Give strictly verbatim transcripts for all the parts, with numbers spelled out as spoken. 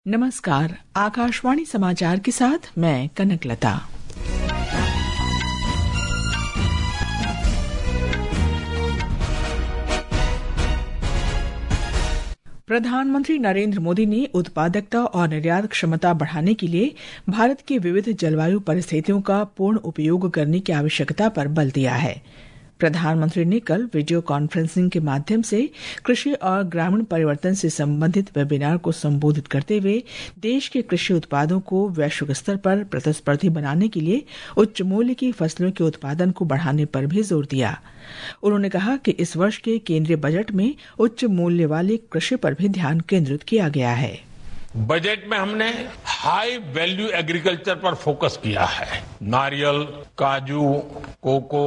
नमस्कार, आकाशवाणी समाचार के साथ मैं कनकलता। प्रधानमंत्री नरेंद्र मोदी ने उत्पादकता और निर्यात क्षमता बढ़ाने के लिए भारत की विविध जलवायु परिस्थितियों का पूर्ण उपयोग करने की आवश्यकता पर बल दिया है। प्रधानमंत्री ने कल वीडियो कॉन्फ्रेंसिंग के माध्यम से कृषि और ग्रामीण परिवर्तन से संबंधित वेबिनार को संबोधित करते हुए देश के कृषि उत्पादों को वैश्विक स्तर पर प्रतिस्पर्धी बनाने के लिए उच्च मूल्य की फसलों के उत्पादन को बढ़ाने पर भी जोर दिया। उन्होंने कहा कि इस वर्ष के केंद्रीय बजट में उच्च मूल्य वाली कृषि पर भी ध्यान केंद्रित किया गया है। बजट में हमने हाई वैल्यू एग्रीकल्चर पर फोकस किया है। नारियल, काजू, कोको,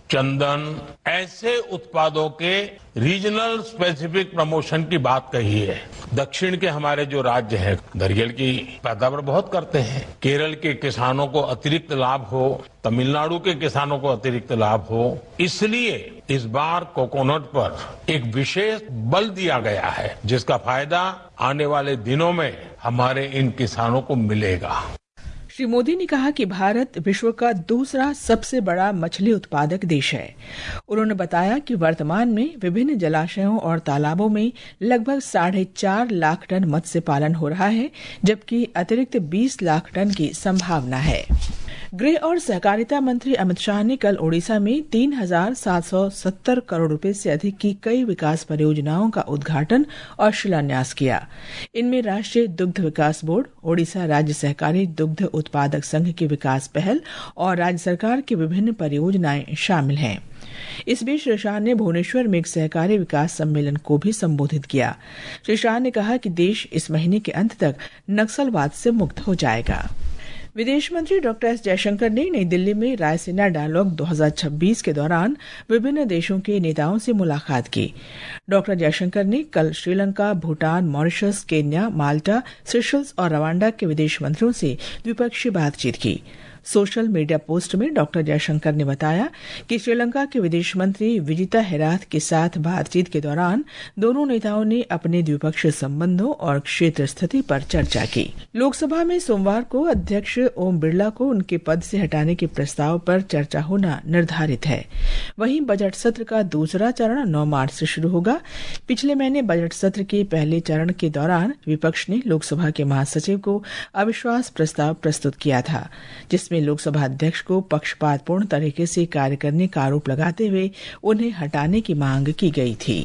चंदन ऐसे उत्पादों के रीजनल स्पेसिफिक प्रमोशन की बात कही है। दक्षिण के हमारे जो राज्य हैं नारियल की पैदावार बहुत करते हैं। केरल के किसानों को अतिरिक्त लाभ हो, तमिलनाडु के किसानों को अतिरिक्त लाभ हो, इसलिए इस बार कोकोनट पर एक विशेष बल दिया गया है, जिसका फायदा आने वाले दिनों में हमारे इन किसानों को मिलेगा। श्री मोदी ने कहा कि भारत विश्व का दूसरा सबसे बड़ा मछली उत्पादक देश है। उन्होंने बताया कि वर्तमान में विभिन्न जलाशयों और तालाबों में लगभग साढ़े चार लाख टन मत्स्य पालन हो रहा है, जबकि अतिरिक्त बीस लाख टन की संभावना है। गृह और सहकारिता मंत्री अमित शाह ने कल ओडिशा में तीन हजार सात सौ सत्तर करोड़ रुपए से अधिक की कई विकास परियोजनाओं का उद्घाटन और शिलान्यास किया। इनमें राष्ट्रीय दुग्ध विकास बोर्ड, ओडिशा राज्य सहकारी दुग्ध उत्पादक संघ की विकास पहल और राज्य सरकार की विभिन्न परियोजनाएं शामिल हैं। इस बीच श्री शाह ने भुवनेश्वर में एक सहकारी विकास सम्मेलन को भी संबोधित किया। श्री शाह ने कहा कि देश इस महीने के अंत तक नक्सलवाद से मुक्त हो जाएगा। विदेश मंत्री डॉक्टर एस जयशंकर ने नई दिल्ली में रायसीना डायलॉग दो हज़ार छब्बीस के दौरान विभिन्न देशों के नेताओं से मुलाकात की। डॉक्टर जयशंकर ने कल Sri Lanka, Bhutan, Mauritius, Kenya, Malta, Seychelles और रवांडा के विदेश मंत्रियों से द्विपक्षीय बातचीत की। सोशल मीडिया पोस्ट में डॉक्टर जयशंकर ने बताया कि श्रीलंका के विदेश मंत्री विजिता हेराथ के साथ बातचीत के दौरान दोनों नेताओं ने अपने द्विपक्षीय संबंधों और क्षेत्र स्थिति पर चर्चा की। लोकसभा में सोमवार को अध्यक्ष ओम बिरला को उनके पद से हटाने के प्रस्ताव पर चर्चा होना निर्धारित है। वहीं बजट सत्र का दूसरा चरण नौ मार्च से शुरू होगा। पिछले महीने बजट सत्र के पहले चरण के दौरान विपक्ष ने लोकसभा के महासचिव को अविश्वास प्रस्ताव प्रस्तुत किया था, जिस में लोकसभा अध्यक्ष को पक्षपातपूर्ण तरीके से कार्य करने का आरोप लगाते हुए उन्हें हटाने की मांग की गई थी।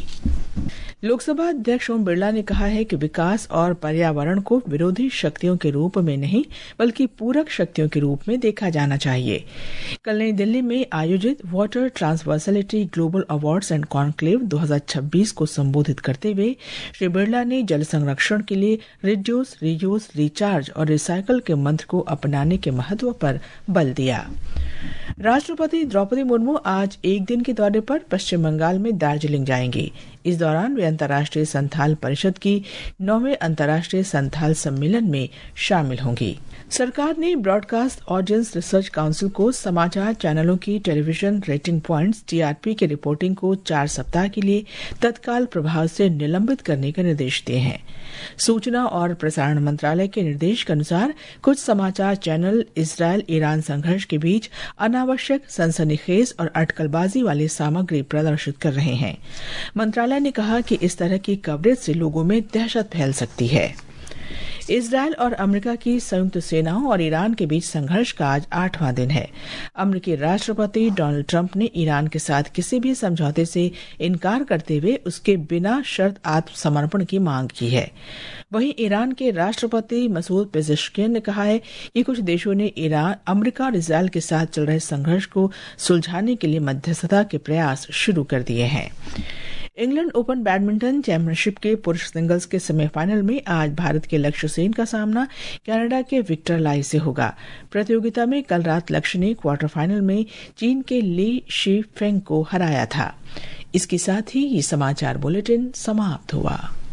लोकसभा अध्यक्ष ओम बिरला ने कहा है कि विकास और पर्यावरण को विरोधी शक्तियों के रूप में नहीं बल्कि पूरक शक्तियों के रूप में देखा जाना चाहिए। कल नई दिल्ली में आयोजित water transversality global awards and conclave दो हज़ार छब्बीस को संबोधित करते हुए श्री बिरला ने जल संरक्षण के लिए रिड्यूस, रीयूज, रिचार्ज और रिसाइकल के मंत्र को अपनाने के महत्व पर बल दिया। राष्ट्रपति द्रौपदी मुर्मू आज एक दिन के दौरे पर पश्चिम बंगाल में दार्जिलिंग जाएंगी। इस दौरान वे अंतर्राष्ट्रीय संथाल परिषद की नौवें अंतर्राष्ट्रीय संथाल सम्मेलन में शामिल होंगी। सरकार ने ब्रॉडकास्ट ऑडियंस रिसर्च काउंसिल को समाचार चैनलों की television rating points T R P की रिपोर्टिंग को चार सप्ताह के लिए तत्काल प्रभाव से निलंबित करने के निर्देश दिए हैं। सूचना और प्रसारण मंत्रालय के निर्देश के अनुसार कुछ समाचार चैनल इजरायल ईरान संघर्ष के बीच अनावश्यक, सनसनीखेज और अटकलबाजी वाली सामग्री प्रदर्शित कर रहे हैं। मंत्रालय ने कहा कि इस तरह की कवरेज से लोगों में दहशत फैल सकती है। इजरायल और अमेरिका की संयुक्त सेनाओं और ईरान के बीच संघर्ष का आज आठवां दिन है। अमेरिकी राष्ट्रपति डोनाल्ड ट्रंप ने ईरान के साथ किसी भी समझौते से इनकार करते हुए उसके बिना शर्त आत्मसमर्पण की मांग की है। वहीं ईरान के राष्ट्रपति मसूद पेजेश्कियन ने कहा है कि कुछ देशों ने ईरान, अमेरिका और इजरायल के साथ चल रहे संघर्ष को सुलझाने के लिए मध्यस्थता के प्रयास शुरू कर दिए हैं। इंग्लैंड ओपन बैडमिंटन चैंपियनशिप के पुरुष सिंगल्स के सेमीफाइनल में आज भारत के लक्ष्य सेन का सामना कनाडा के विक्टर लाई से होगा। प्रतियोगिता में कल रात लक्ष्य ने क्वार्टर फाइनल में चीन के ली शी फेंग को हराया था। इसके साथ ही ये समाचार बुलेटिन समाप्त हुआ।